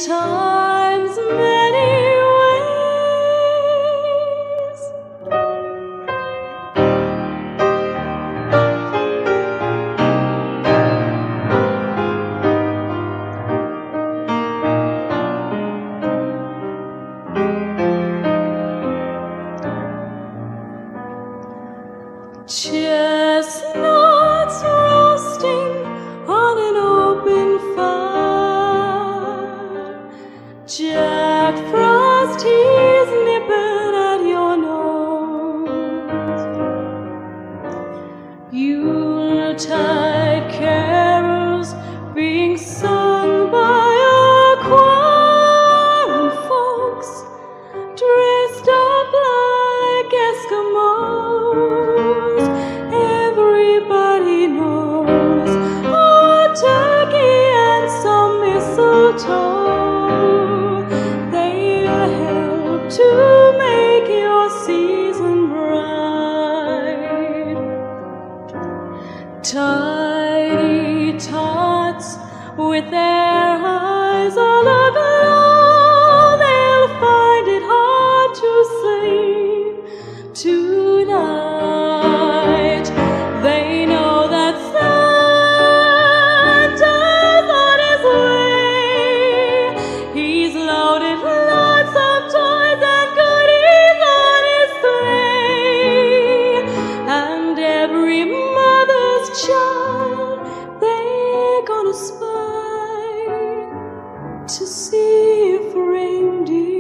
times, many ways. Chestnuts roasting on an open fire, Jack Frost, he's nipping at your nose. Yuletide carols being sung by a choir, and folks dressed up like Eskimos. Everybody knows a turkey and some mistletoe, they'll help to make your season bright. Tidy tots with their eyes all aglow, they'll find it hard to sleep tonight. They know that Santa's on his way. He's loaded lots of toys and goodies on his sleigh, and every mother's child they're gonna spy to see if reindeer